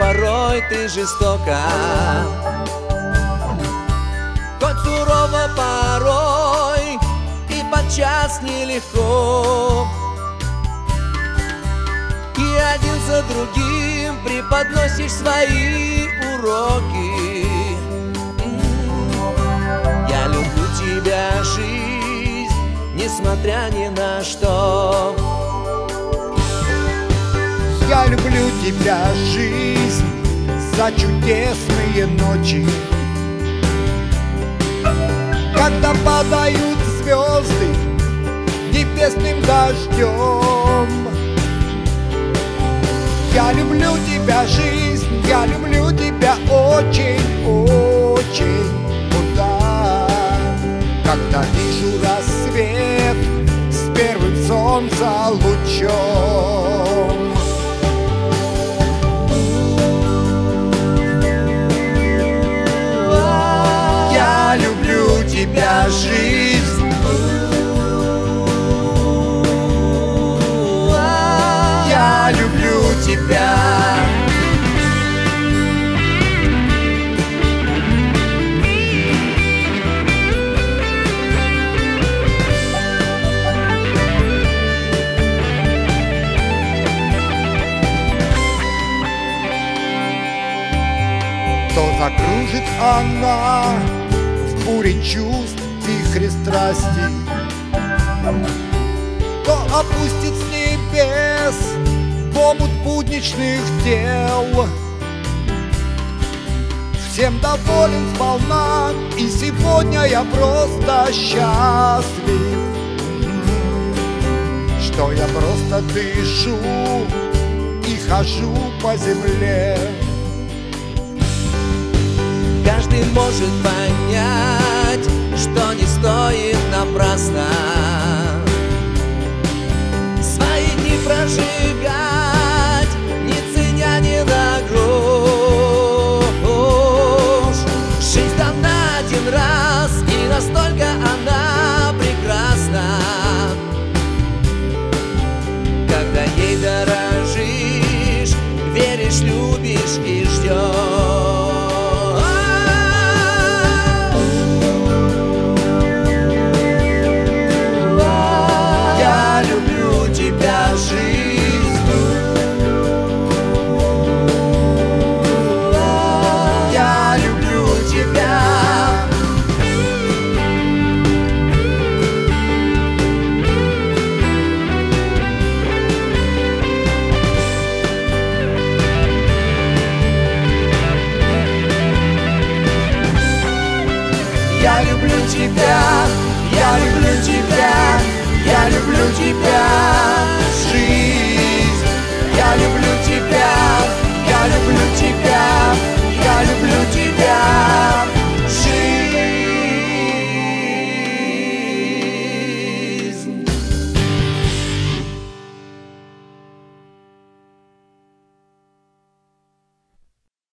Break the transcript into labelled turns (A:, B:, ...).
A: порой ты жестока, хоть сурово порой и подчас нелегко. И один за другим преподносишь свои уроки. Я люблю тебя, жизнь, несмотря ни на что.
B: Я люблю тебя, жизнь, за чудесные ночи, когда падают звезды небесным дождем. Я люблю тебя, жизнь, я люблю тебя очень, очень. Вот да, когда вижу рассвет с первым солнца лучом. Я люблю тебя, жизнь, я люблю тебя. То закружит она в буре чувств, вихре страсти, то опустит с небес в омут будничных дел. Всем доволен сполна, и сегодня я просто счастлив, что я просто дышу и хожу по земле.
A: Каждый может понять, что не стоит напрасно свои дни прожигать, не ценя ни на грош. Жизнь дана один раз, и настолько она прекрасна, когда ей дорожишь, веришь, любишь и ждешь.
B: Я люблю тебя, я люблю тебя, я люблю тебя.